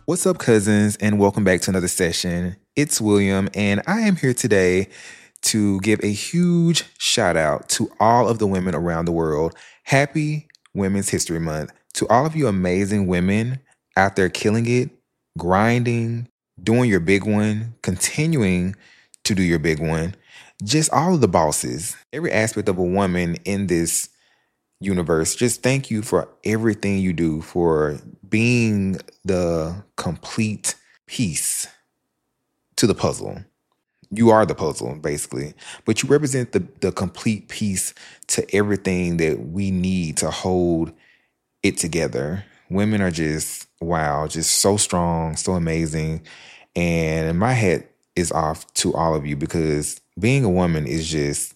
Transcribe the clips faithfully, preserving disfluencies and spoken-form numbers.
What's up, cousins, and welcome back to another session. It's William, and I am here today to give a huge shout out to all of the women around the world. Happy Women's History Month. To all of you amazing women out there killing it, grinding, doing your big one, continuing to do your big one. Just all of the bosses, every aspect of a woman in this universe. Just thank you for everything you do, for being the complete piece to the puzzle. You are the puzzle, basically, but you represent the, the complete piece to everything that we need to hold it together. Women are just, wow, just so strong, so amazing. And my hat is off to all of you, because being a woman is just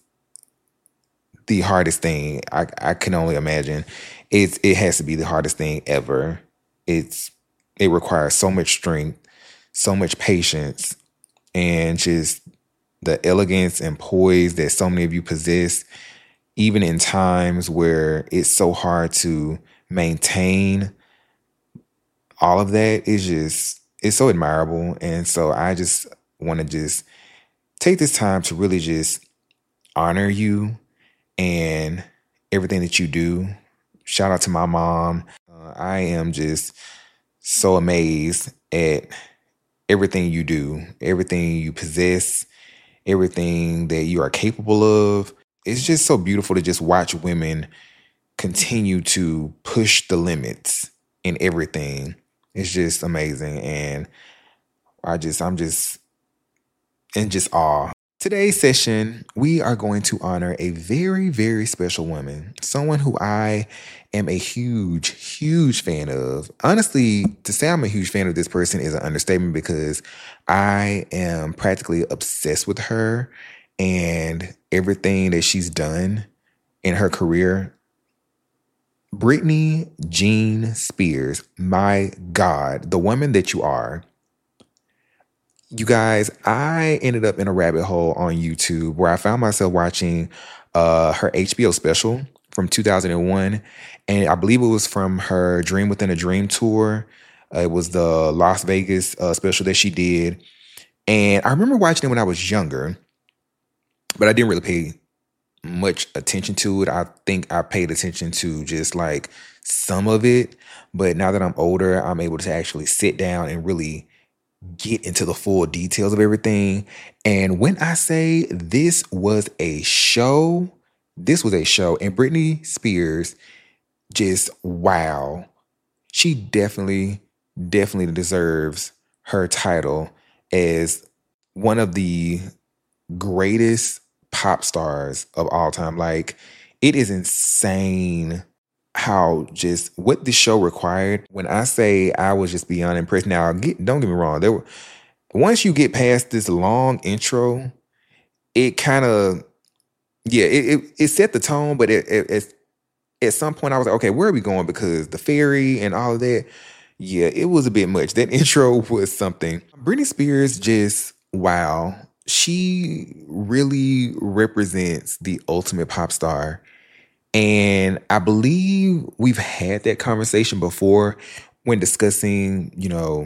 the hardest thing I, I can only imagine. It's it has to be the hardest thing ever. It's it requires so much strength, so much patience, and just the elegance and poise that so many of you possess, even in times where it's so hard to maintain all of that. Is just it's so admirable. And so I just want to just take this time to really just honor you and everything that you do. Shout out to my mom. Uh, I am just so amazed at everything you do, everything you possess, everything that you are capable of. It's just so beautiful to just watch women continue to push the limits in everything. It's just amazing. And I just, I'm just in just awe. Today's session, we are going to honor a very, very special woman, someone who I am a huge, huge fan of. Honestly, to say I'm a huge fan of this person is an understatement, because I am practically obsessed with her and everything that she's done in her career. Britney Jean Spears, my God, the woman that you are. You guys, I ended up in a rabbit hole on YouTube where I found myself watching uh, her H B O special from two thousand one. And I believe it was from her Dream Within a Dream tour. Uh, it was the Las Vegas uh, special that she did. And I remember watching it when I was younger, but I didn't really pay much attention to it. I think I paid attention to just like some of it. But now that I'm older, I'm able to actually sit down and really get into the full details of everything. And when I say this was a show, this was a show. And Britney Spears, just wow. She definitely, definitely deserves her title as one of the greatest pop stars of all time. Like, it is insane how just what this show required. When I say I was just beyond impressed. Now, get, don't get me wrong. There were, once you get past this long intro, it kind of, yeah, it, it it set the tone. But it, it, it, at some point, I was like, okay, where are we going? Because the fairy and all of that, yeah, it was a bit much. That intro was something. Britney Spears, just wow. She really represents the ultimate pop star. And I believe we've had that conversation before when discussing, you know,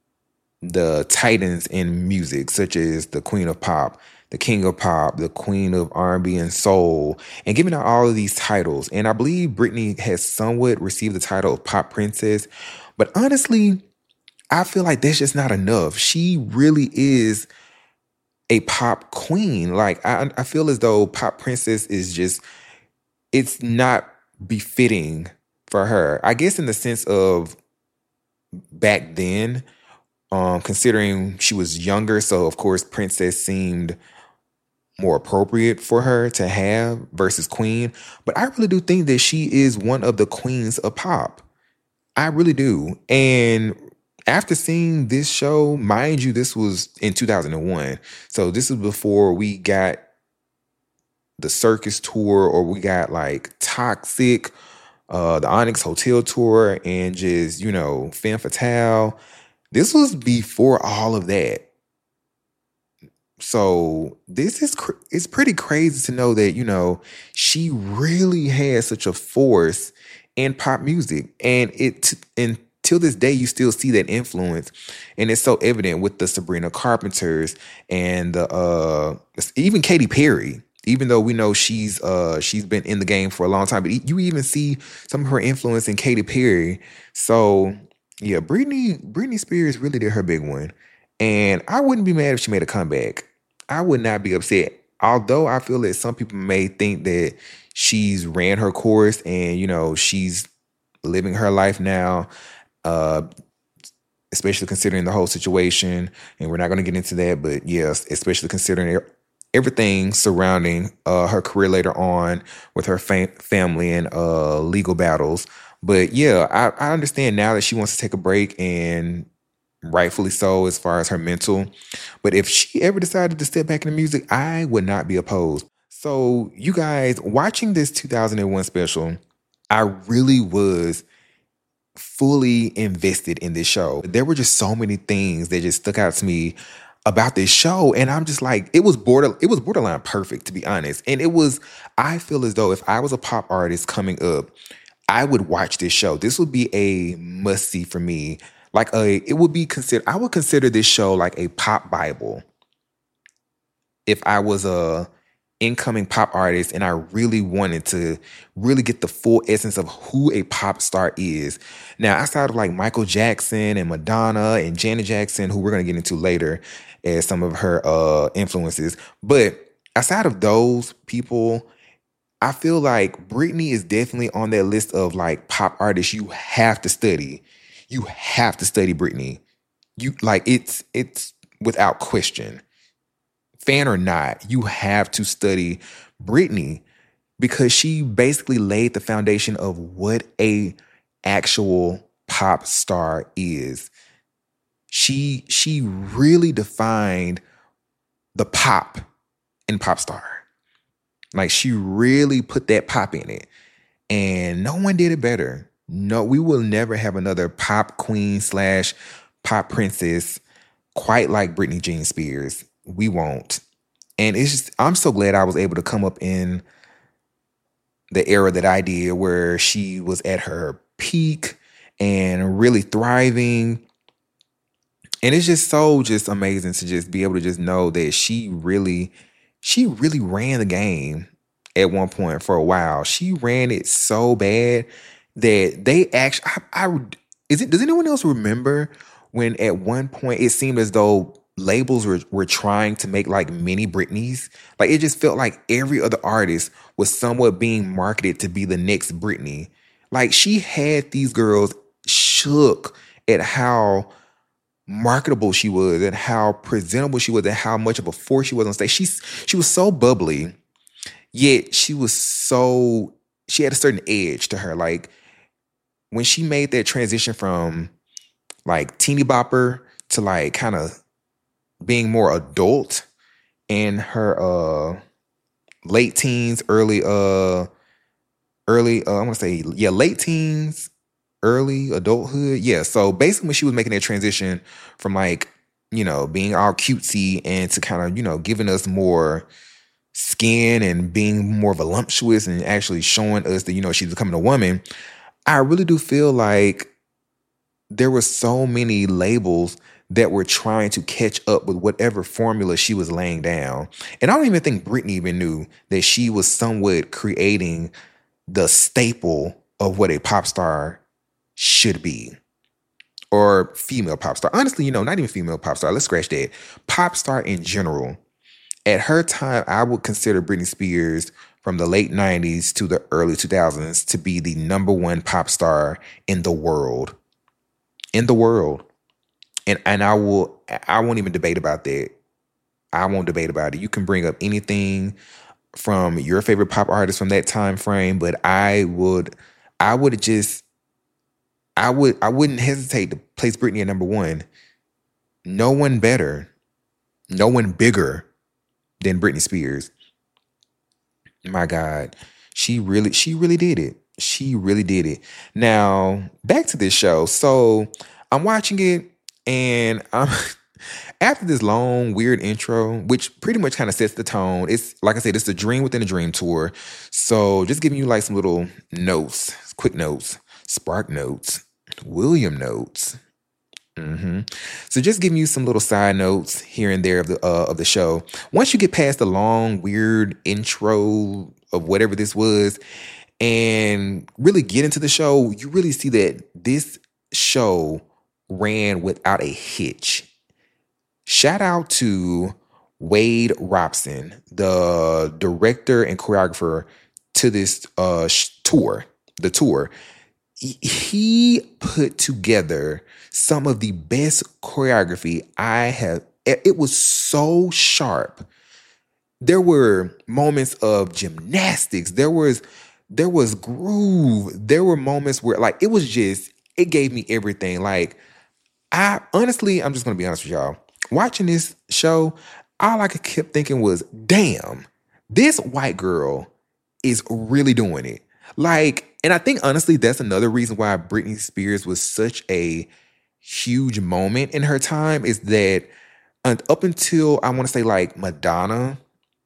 the titans in music, such as the Queen of Pop, the King of Pop, the Queen of R and B and Soul, and giving out all of these titles. And I believe Britney has somewhat received the title of Pop Princess. But honestly, I feel like that's just not enough. She really is a pop queen. Like, I, I feel as though Pop Princess is just, it's not befitting for her. I guess in the sense of back then, um, considering she was younger, so of course Princess seemed more appropriate for her to have versus Queen. But I really do think that she is one of the queens of pop. I really do. And after seeing this show, mind you, this was in two thousand one. So this is before we got the Circus tour, or we got like Toxic, uh, the Onyx Hotel tour, and just, you know, Femme Fatale. This was before all of that. So this is, cr- it's pretty crazy to know that, you know, she really has such a force in pop music. And it, and till this day, you still see that influence. And it's so evident with the Sabrina Carpenters and the uh, even Katy Perry. Even though we know she's uh, she's been in the game for a long time, but you even see some of her influence in Katy Perry. So yeah, Britney Britney Spears really did her big one. And I wouldn't be mad if she made a comeback. I would not be upset. Although I feel that some people may think that she's ran her course and, you know, she's living her life now, uh, especially considering the whole situation. And we're not going to get into that. But yes, especially considering everything surrounding uh, her career later on with her fam- family and uh, legal battles. But yeah, I, I understand now that she wants to take a break, and rightfully so as far as her mental. But if she ever decided to step back into music, I would not be opposed. So you guys, watching this two thousand one special, I really was fully invested in this show. There were just so many things that just stuck out to me about this show, and I'm just like, it was border, it was borderline perfect, to be honest. And it was, I feel as though if I was a pop artist coming up, I would watch this show. This would be a must see for me. Like a, it would be considered, I would consider this show like a pop Bible. If I was a incoming pop artist and I really wanted to really get the full essence of who a pop star is. Now, outside of like Michael Jackson and Madonna and Janet Jackson, who we're going to get into later as some of her uh, influences. But outside of those people, I feel like Britney is definitely on that list of like pop artists you have to study. You have to study Britney. You like it's it's without question. Fan or not, you have to study Britney because she basically laid the foundation of what a actual pop star is. She she really defined the pop in pop star. Like she really put that pop in it. And no one did it better. No, we will never have another pop queen slash pop princess quite like Britney Jean Spears. We won't. And it's just, I'm so glad I was able to come up in the era that I did where she was at her peak and really thriving. And it's just so just amazing to just be able to just know that she really, she really ran the game at one point for a while. She ran it so bad that they actually, I, I is it, does anyone else remember when at one point it seemed as though labels were, were trying to make like mini Britneys? Like it just felt like every other artist was somewhat being marketed to be the next Britney. Like she had these girls shook at how marketable she was and how presentable she was and how much of a force she was on stage. She's, she was so bubbly, yet she was so, she had a certain edge to her. Like when she made that transition from like teeny bopper to like kind of being more adult in her uh late teens, early uh early uh I want to say yeah, late teens, early adulthood. Yeah. So basically when she was making that transition from like, you know, being all cutesy and to kind of, you know, giving us more skin and being more voluptuous and actually showing us that, you know, she's becoming a woman, I really do feel like there were so many labels that were trying to catch up with whatever formula she was laying down. And I don't even think Britney even knew that she was somewhat creating the staple of what a pop star should be. Or female pop star. Honestly, you know, not even female pop star. Let's scratch that. Pop star in general. At her time, I would consider Britney Spears from the late nineties to the early two thousands to be the number one pop star in the world. In the world. And and I will I won't even debate about that. I won't debate about it. You can bring up anything from your favorite pop artist from that time frame, but I would I would just I would I wouldn't hesitate to place Britney at number one. No one better, no one bigger than Britney Spears. My God. She really she really did it. She really did it. Now, back to this show. So I'm watching it and I'm after this long, weird intro, which pretty much kind of sets the tone. It's like I said, it's the Dream Within a Dream tour. So just giving you like some little notes, quick notes, spark notes. William notes. Mm-hmm. So just giving you some little side notes here and there of the uh, of the show. Once you get past the long, weird intro of whatever this was and really get into the show, you really see that this show ran without a hitch. Shout out to Wade Robson, the director and choreographer to this uh, sh- tour, the tour. He put together some of the best choreography I have. It was so sharp. There were moments of gymnastics. There was there was groove. There were moments where like it was just, it gave me everything. Like I honestly, I'm just gonna be honest with y'all. Watching this show, all I kept thinking was, damn, this white girl is really doing it. Like, and I think honestly, that's another reason why Britney Spears was such a huge moment in her time is that up until I want to say like Madonna,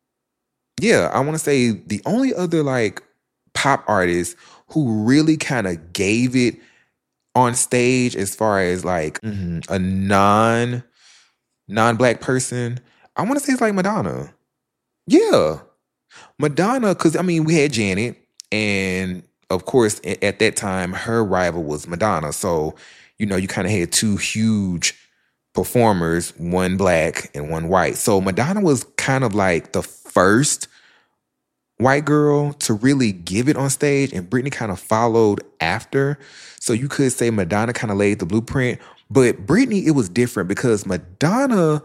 yeah, I want to say the only other like pop artist who really kind of gave it on stage as far as like mm-hmm, a non non-black person, I want to say it's like Madonna. Yeah, Madonna, because I mean we had Janet, and of course at that time her rival was Madonna. So you know you kind of had two huge performers, one black and one white. So Madonna was kind of like the first white girl to really give it on stage, and Britney kind of followed after. So you could say Madonna kind of laid the blueprint, but Britney, it was different because Madonna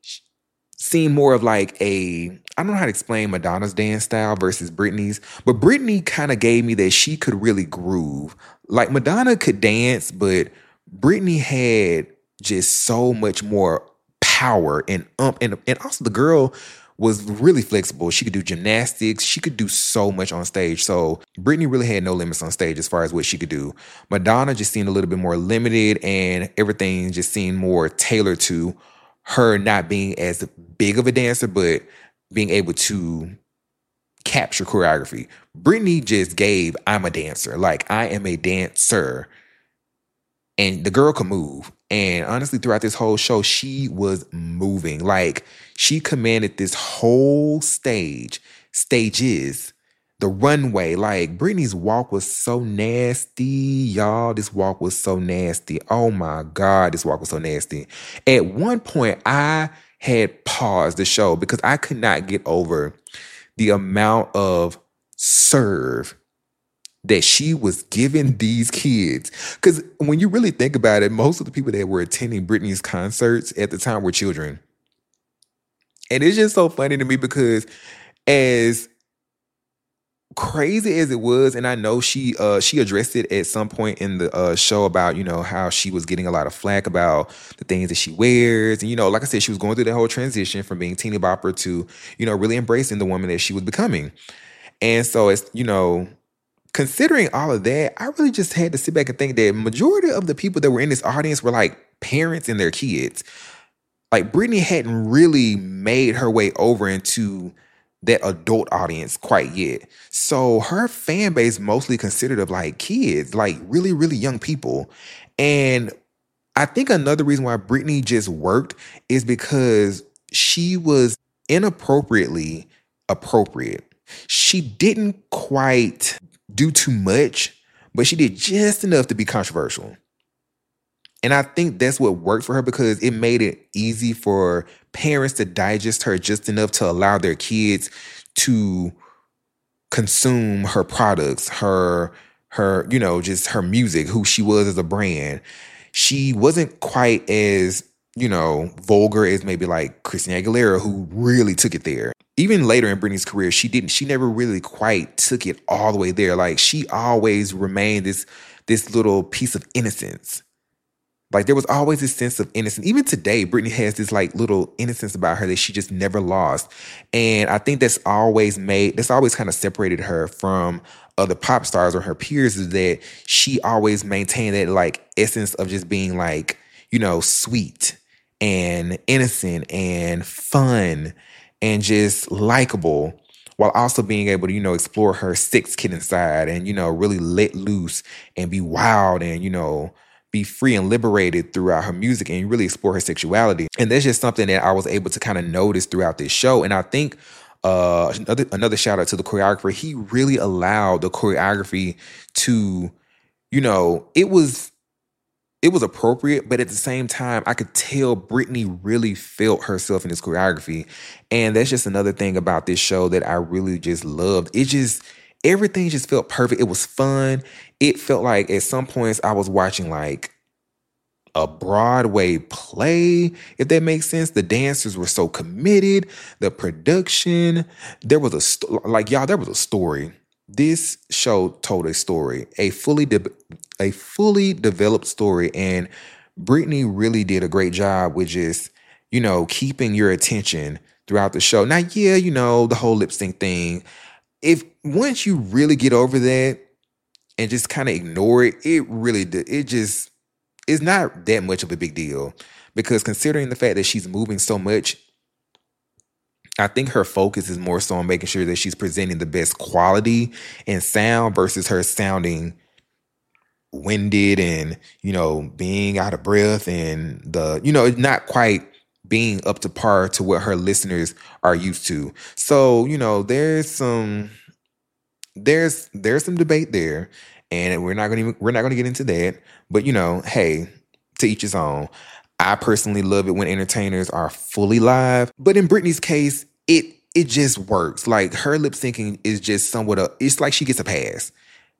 seemed more of like a, I don't know how to explain Madonna's dance style versus Britney's, but Britney kind of gave me that she could really groove. Like Madonna could dance, but Britney had just so much more power and ump, and, and also the girl was really flexible. She could do gymnastics. She could do so much on stage. So Britney really had no limits on stage as far as what she could do. Madonna just seemed a little bit more limited, and everything just seemed more tailored to her not being as big of a dancer, but being able to capture choreography. Britney just gave, I'm a dancer. Like, I am a dancer. And the girl could move. And honestly, throughout this whole show, she was moving. Like, she commanded this whole stage, stages, the runway. Like, Britney's walk was so nasty, y'all. This walk was so nasty. Oh my God, this walk was so nasty. At one point, I had paused the show because I could not get over the amount of serve that she was giving these kids. Because when you really think about it, most of the people that were attending Britney's concerts at the time were children. And it's just so funny to me because as crazy as it was, and I know she uh, she addressed it at some point in the uh, show about, you know, how she was getting a lot of flack about the things that she wears. And, you know, like I said, she was going through that whole transition from being teeny bopper to, you know, really embracing the woman that she was becoming. And so it's, you know, considering all of that, I really just had to sit back and think that majority of the people that were in this audience were like parents and their kids. Like Britney hadn't really made her way over into that adult audience quite yet. So her fan base mostly considered of like kids, like really, really young people. And I think another reason why Britney just worked is because she was inappropriately appropriate. She didn't quite do too much, but she did just enough to be controversial. And I think that's what worked for her because it made it easy for parents to digest her just enough to allow their kids to consume her products, her, her, you know, just her music, who she was as a brand. She wasn't quite as, you know, vulgar as maybe like Christina Aguilera, who really took it there. Even later in Britney's career, she didn't, she never really quite took it all the way there. Like she always remained this, this little piece of innocence. Like there was always this sense of innocence. Even today, Britney has this like little innocence about her that she just never lost. And I think that's always made, that's always kind of separated her from other pop stars or her peers, is that she always maintained that like essence of just being like, you know, sweet and innocent and fun and just likable, while also being able to, you know, explore her sex kid inside and, you know, really let loose and be wild and, you know, be free and liberated throughout her music and really explore her sexuality. And that's just something that I was able to kind of notice throughout this show. And I think uh, another, another shout out to the choreographer. He really allowed the choreography to, you know, it was it was appropriate, but at the same time, I could tell Brittany really felt herself in this choreography. And that's just another thing about this show that I really just loved. It just, everything just felt perfect. It was fun. It felt like at some points I was watching like a Broadway play, if that makes sense. The dancers were so committed. The production, there was a, sto- like y'all, there was a story. This show told a story, a fully de- a fully developed story, and Brittany really did a great job with just, you know, keeping your attention throughout the show. Now, yeah, you know, the whole lip sync thing, if once you really get over that and just kind of ignore it, it really, it just, it's not that much of a big deal, because considering the fact that she's moving so much, I think her focus is more so on making sure that she's presenting the best quality and sound versus her sounding winded and, you know, being out of breath and the, you know, it's not quite being up to par to what her listeners are used to. So, you know, there's some, there's, there's some debate there, and we're not going to, we're not going to get into that, but you know, hey, to each his own. I personally love it when entertainers are fully live, but in Brittany's case, it it just works. Like her lip syncing is just somewhat a, it's like she gets a pass.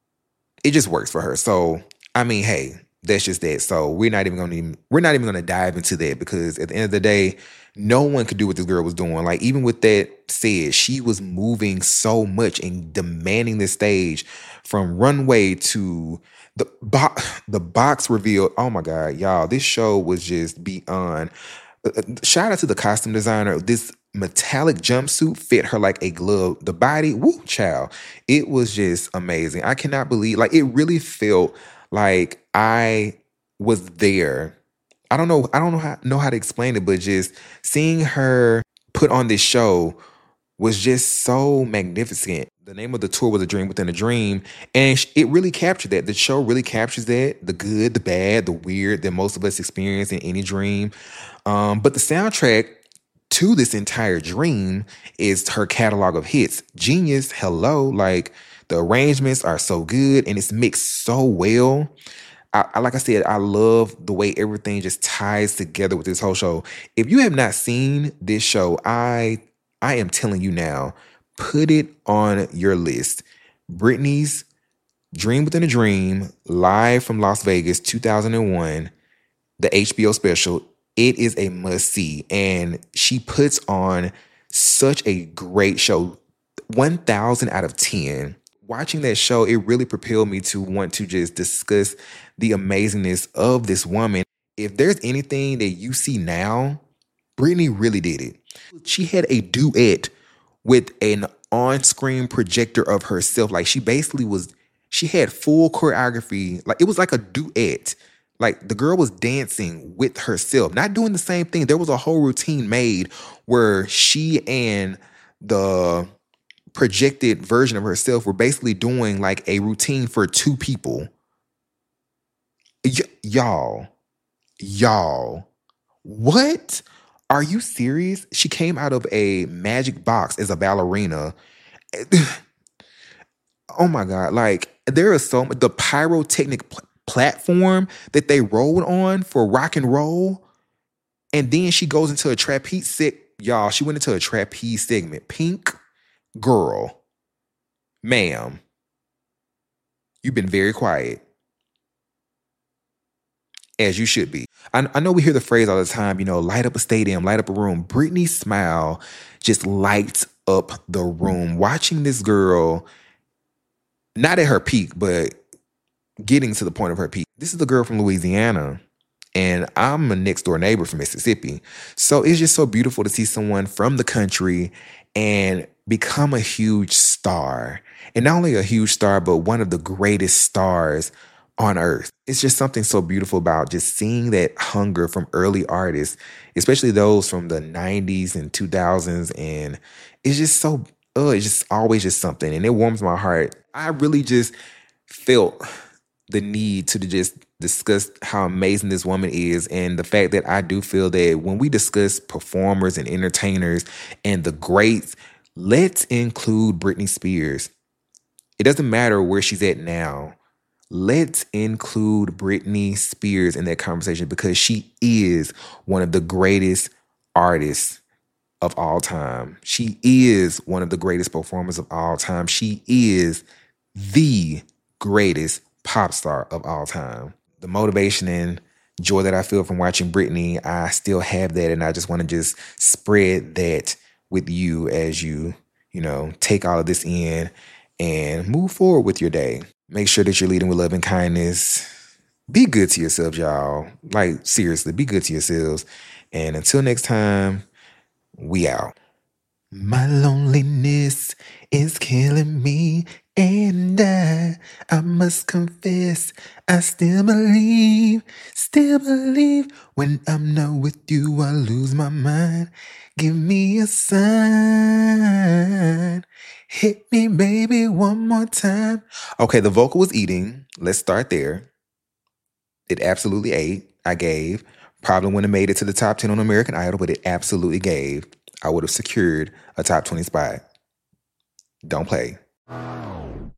It just works for her. So I mean, hey, that's just that. So we're not even gonna even, we're not even gonna dive into that, because at the end of the day, no one could do what this girl was doing. Like even with that said, she was moving so much and demanding the stage, from runway to the bo- the box reveal. Oh my God, y'all, this show was just beyond. Uh, shout out to the costume designer. This metallic jumpsuit fit her like a glove. The body, woo, child. It was just amazing. I cannot believe, like, it really felt like I was there. I don't know. I don't know how know how to explain it, but just seeing her put on this show was just so magnificent. The name of the tour was A Dream Within a Dream, and it really captured that. The show really captures that, the good, the bad, the weird that most of us experience in any dream. Um, but the soundtrack to this entire dream is her catalog of hits. Genius, hello, like the arrangements are so good and it's mixed so well. I, I like I said, I love the way everything just ties together with this whole show. If you have not seen this show, I I am telling you now, put it on your list. Britney's Dream Within a Dream, live from Las Vegas, two thousand one, the H B O special. It is a must-see, and she puts on such a great show. one thousand out of ten. Watching that show, it really propelled me to want to just discuss the amazingness of this woman. If there's anything that you see now, Brittany really did it. She had a duet with an on-screen projector of herself. Like she basically was, she had full choreography. Like it was like a duet. Like the girl was dancing with herself, not doing the same thing. There was a whole routine made where she and the projected version of herself were basically doing like a routine for two people. Y- y'all, y'all, what? Are you serious? She came out of a magic box as a ballerina. Oh my God. Like there is so much, the pyrotechnic pl- platform that they rolled on for rock and roll. And then she goes into a trapeze set. Y'all, she went into a trapeze segment. Pink girl, ma'am, you've been very quiet, as you should be. I, I know we hear the phrase all the time, you know, light up a stadium, light up a room. Britney's smile just lights up the room. Watching this girl, not at her peak, but getting to the point of her peak. This is the girl from Louisiana, and I'm a next door neighbor from Mississippi. So it's just so beautiful to see someone from the country and become a huge star. And not only a huge star, but one of the greatest stars on earth. It's just something so beautiful about just seeing that hunger from early artists, especially those from the nineties and two thousands. And it's just so, oh, it's just always just something. And it warms my heart. I really just felt the need to just discuss how amazing this woman is, and the fact that I do feel that when we discuss performers and entertainers and the greats, let's include Britney Spears. It doesn't matter where she's at now. Let's include Britney Spears in that conversation because she is one of the greatest artists of all time. She is one of the greatest performers of all time. She is the greatest pop star of all time. The motivation and joy that I feel from watching Britney, I still have that, and I just want to just spread that with you as you, you know, take all of this in and move forward with your day. Make sure that you're leading with love and kindness. Be good to yourselves, y'all. Like, seriously, be good to yourselves. And until next time, we out. My loneliness is killing me, and I, I must confess, I still believe, still believe. When I'm not with you, I lose my mind. Give me a sign. Hit me, baby, one more time. Okay, the vocal was eating. Let's start there. It absolutely ate. I gave. Probably wouldn't have made it to the top ten on American Idol, but it absolutely gave. I would have secured a top twenty spot. Don't play.